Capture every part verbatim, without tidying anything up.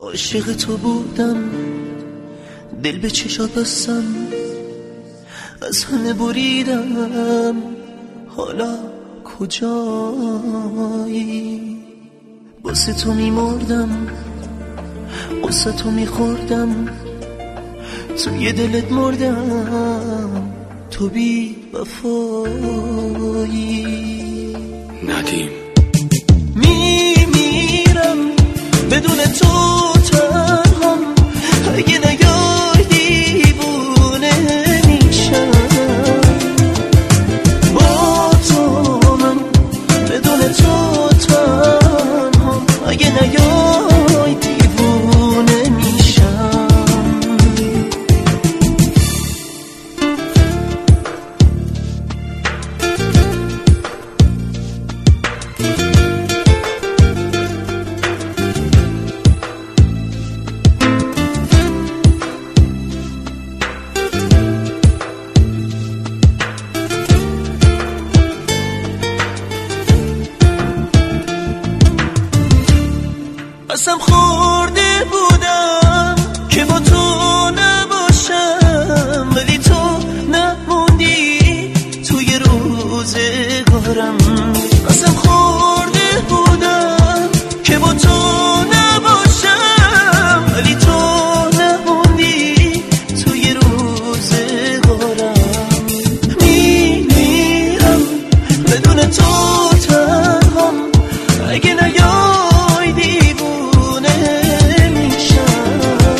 عاشق تو بودم، دل به چشات بستم، از همه بریدم، حالا کجایی؟ واسه تو میمردم، واسه تو میخوردم، توی دلت مردم، تو بی وفایی. ندیم میمیرم بدون تو تنهام، اگه نیای دیوونه میشم. با تو من بدون تو تنهام، اگه نیای دیوونه میشم. قسم خورده بودم که با تو نباشم، ولی تو نموندی توی روزگارم. قسم خورده بودم که با تو نباشم، ولی تو نموندی توی روزگارم. میمیرم بدون تو تنهام، اگه نیای دیوونه میشم.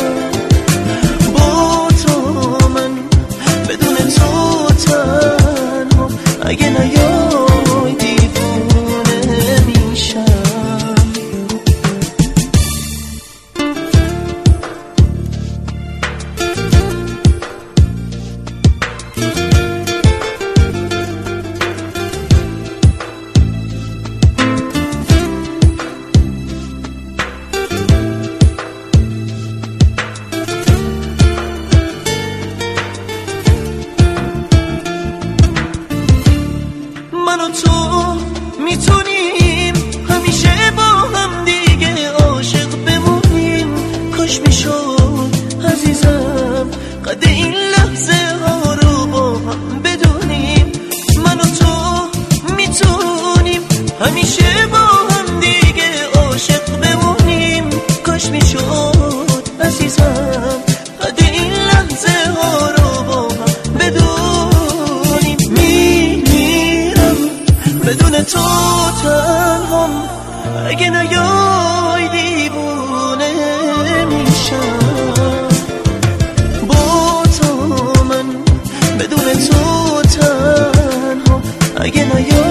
با تو من بدون تو تنها، اگه نیای دیوونه میشم. من و تو میتونیم همیشه با هم دیگه عاشق بمونیم. کاش میشد عزیزم قد این لحظه ها رو با هم بدونیم. من و تو میتونیم همیشه با هم دیگه عاشق بمونیم. کاش میشد عزیزم قد این لحظه ها رو با هم بدونیم. میمیرم بدون تو تنهام، اگه نیای دیوونه میشم. با تو من بدون تو تنهام، اگه نیای